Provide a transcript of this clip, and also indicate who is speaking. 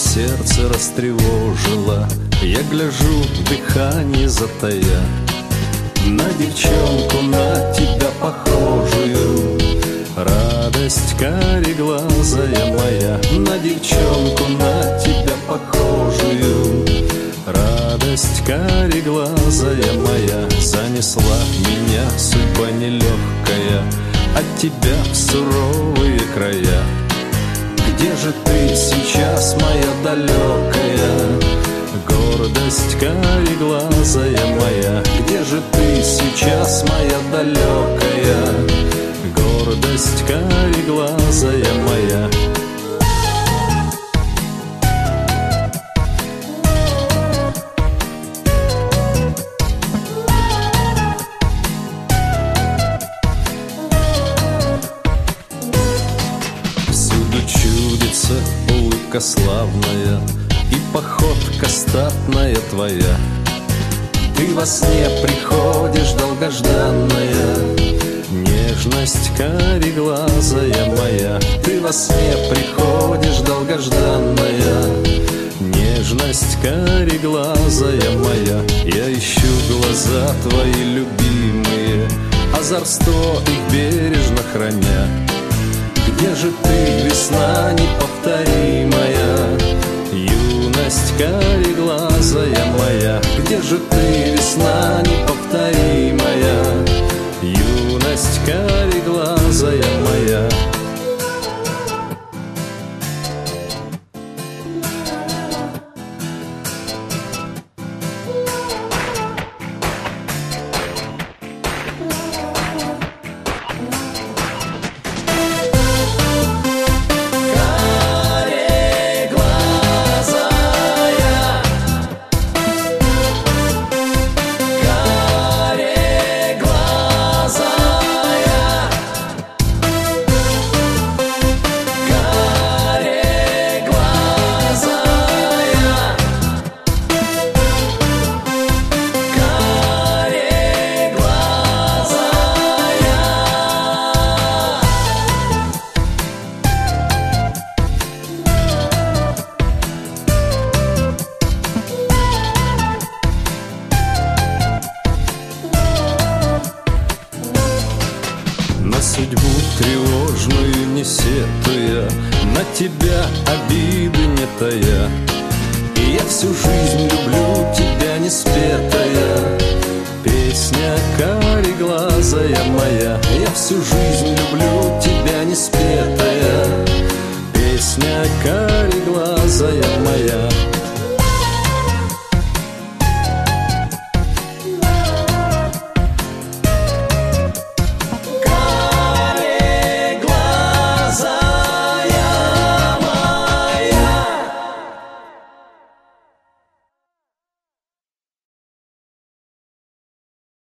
Speaker 1: сердце растревожила. Я гляжу, дыхание затая, на девчонку, на тебя похожую. Радость кареглазая моя, на девчонку, на тебя похожую. Радость кареглазая моя, занесла меня судьба нелегкая от тебя в суровые края. Где же ты сейчас, моя далекая? Гордость кареглазая моя, где же ты сейчас, моя далекая? Гордость кареглазая моя. Всюду чудится улыбка славная и походка статная твоя. Ты во сне приходишь, долгожданная, нежность кареглазая моя. Ты во сне приходишь, долгожданная, нежность кареглазая моя. Я ищу глаза твои любимые, озорство их бережно храня. Где же ты, весна неповторимая, юность кареглазая моя? Где же ты, весна неповторимая, юность кареглазая моя? На судьбу тревожную не сетуя, на тебя обиды не тая. И я всю жизнь люблю тебя неспетая, песня кареглазая моя. Я всю жизнь люблю тебя неспетая,